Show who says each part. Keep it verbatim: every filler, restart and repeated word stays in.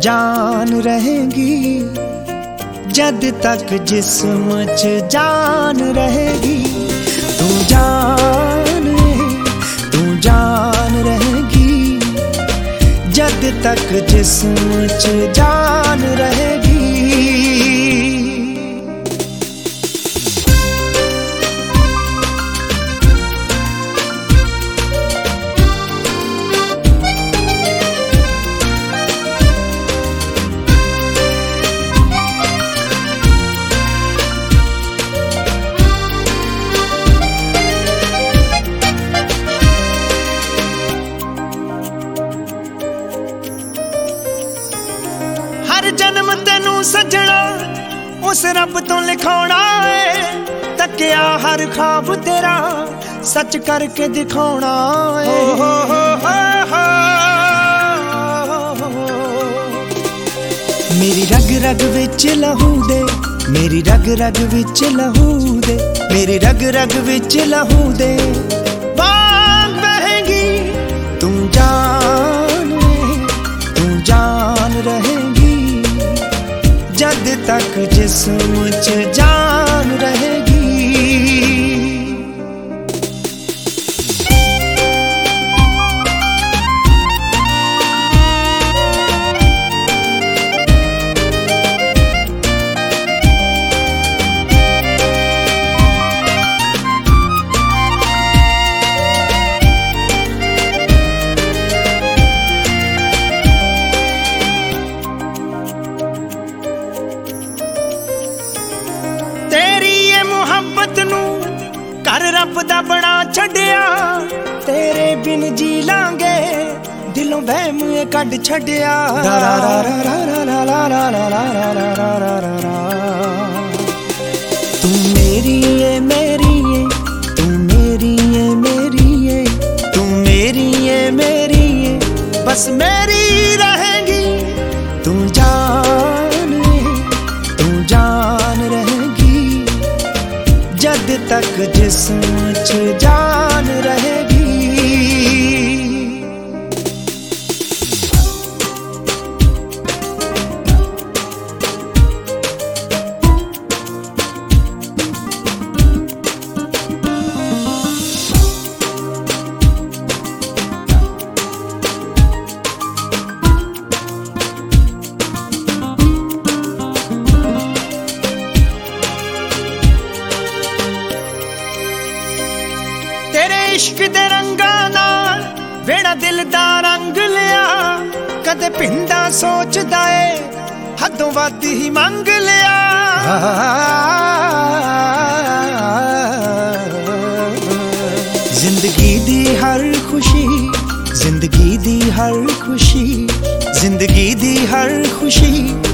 Speaker 1: जान रहेगी, जद तक जिस्म च जान रहेगी। तू जान तू जान रहेगी, जद तक जिस्म च जान रहेगी। हर जन्म तेनू सजना उस रब तो लिखौना है, तकिया हर ख्वाब तेरा सच करके दिखाना है। हो हो हो हो मेरी रग रग विच लहू दे, मेरी रग रग विच लहू दे, मेरी रग रग विच लहू दे बाग बहेगी। तू जान तू जान रहेगी, जद तक जिस्म च जान रहेगी। कर रब दा बना छड़िया, तेरे बिन जी लांगे दिलों वहम कड छड़िया। तू मेरी है मेरी है तू मेरी है मेरी है तू मेरी है मेरी है बस मेरी रहेगी। तू जान तू जान रहेगी, जद तक जिस्म च जान रहेगी। तेरे इश्क दे रंगा नाल वेड़ा दिल दा रंग लिया, कदे पिंडा सोचदा ए हदों वध ही मंग लिया। जिंदगी दी हर खुशी जिंदगी दी हर खुशी जिंदगी दी हर खुशी